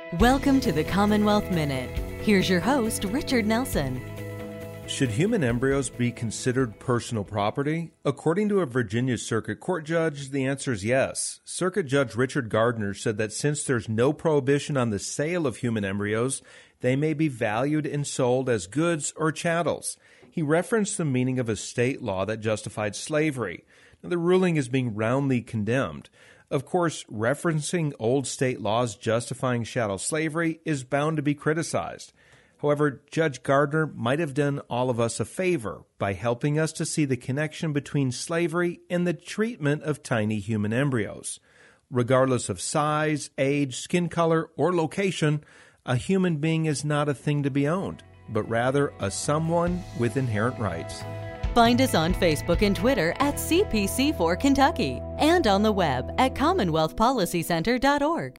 Welcome to the Commonwealth Minute. Here's your host, Richard Nelson. Should human embryos be considered personal property? According to a Virginia Circuit Court judge, the answer is yes. Circuit Judge Richard Gardner said that since there's no prohibition on the sale of human embryos, they may be valued and sold as goods or chattels. He referenced the meaning of a state law that justified slavery. Now, the ruling is being roundly condemned. Of course, referencing old state laws justifying chattel slavery is bound to be criticized. However, Judge Gardner might have done all of us a favor by helping us to see the connection between slavery and the treatment of tiny human embryos. Regardless of size, age, skin color, or location, a human being is not a thing to be owned, but rather a someone with inherent rights. Find us on Facebook and Twitter at CPC4 Kentucky and on the web at CommonwealthPolicyCenter.org.